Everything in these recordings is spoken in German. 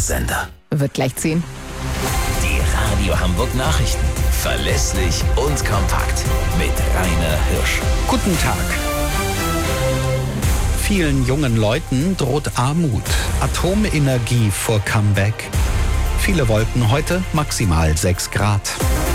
Sender? Wird gleich 10. Die Radio Hamburg Nachrichten. Verlässlich und kompakt. Mit Rainer Hirsch. Guten Tag. Vielen jungen Leuten droht Armut. Atomenergie vor Comeback. Viele Wolken heute, maximal 6 Grad.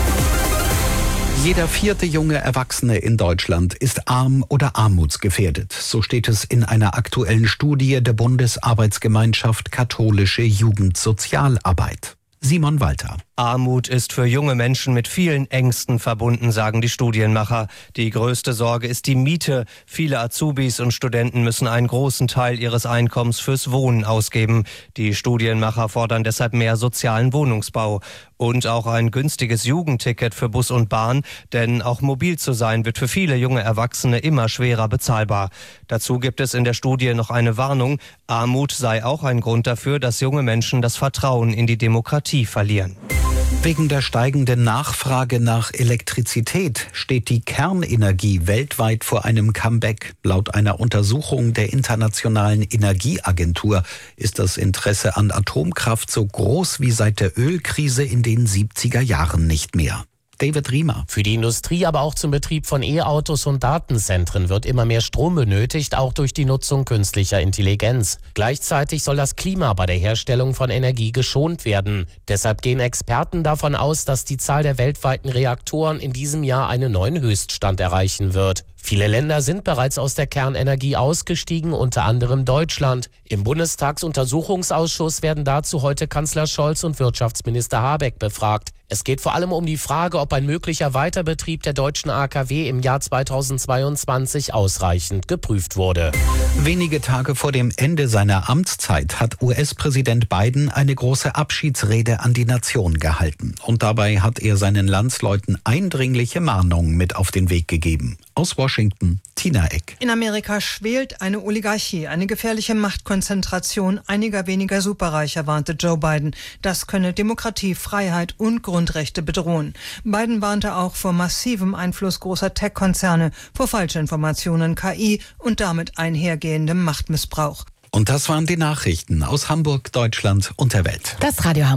Jeder 4. junge Erwachsene in Deutschland ist arm oder armutsgefährdet. So steht es in einer aktuellen Studie der Bundesarbeitsgemeinschaft Katholische Jugendsozialarbeit. Simon Walter. Armut ist für junge Menschen mit vielen Ängsten verbunden, sagen die Studienmacher. Die größte Sorge ist die Miete. Viele Azubis und Studenten müssen einen großen Teil ihres Einkommens fürs Wohnen ausgeben. Die Studienmacher fordern deshalb mehr sozialen Wohnungsbau. Und auch ein günstiges Jugendticket für Bus und Bahn, denn auch mobil zu sein wird für viele junge Erwachsene immer schwerer bezahlbar. Dazu gibt es in der Studie noch eine Warnung. Armut sei auch ein Grund dafür, dass junge Menschen das Vertrauen in die Demokratie verlieren. Wegen der steigenden Nachfrage nach Elektrizität steht die Kernenergie weltweit vor einem Comeback. Laut einer Untersuchung der Internationalen Energieagentur ist das Interesse an Atomkraft so groß wie seit der Ölkrise in den 70er Jahren nicht mehr. David Riemer. Für die Industrie, aber auch zum Betrieb von E-Autos und Datenzentren wird immer mehr Strom benötigt, auch durch die Nutzung künstlicher Intelligenz. Gleichzeitig soll das Klima bei der Herstellung von Energie geschont werden. Deshalb gehen Experten davon aus, dass die Zahl der weltweiten Reaktoren in diesem Jahr einen neuen Höchststand erreichen wird. Viele Länder sind bereits aus der Kernenergie ausgestiegen, unter anderem Deutschland. Im Bundestagsuntersuchungsausschuss werden dazu heute Kanzler Scholz und Wirtschaftsminister Habeck befragt. Es geht vor allem um die Frage, ob ein möglicher Weiterbetrieb der deutschen AKW im Jahr 2022 ausreichend geprüft wurde. Wenige Tage vor dem Ende seiner Amtszeit hat US-Präsident Biden eine große Abschiedsrede an die Nation gehalten. Und dabei hat er seinen Landsleuten eindringliche Mahnungen mit auf den Weg gegeben. Aus Washington, Tina Eck. In Amerika schwelt eine Oligarchie, eine gefährliche Machtkonzentration einiger weniger Superreicher, warnte Joe Biden. Das könne Demokratie, Freiheit und Grundrechte bedrohen. Biden warnte auch vor massivem Einfluss großer Tech-Konzerne, vor Falschinformationen, KI und damit einhergehendem Machtmissbrauch. Und das waren die Nachrichten aus Hamburg, Deutschland und der Welt. Das Radio Hamburg.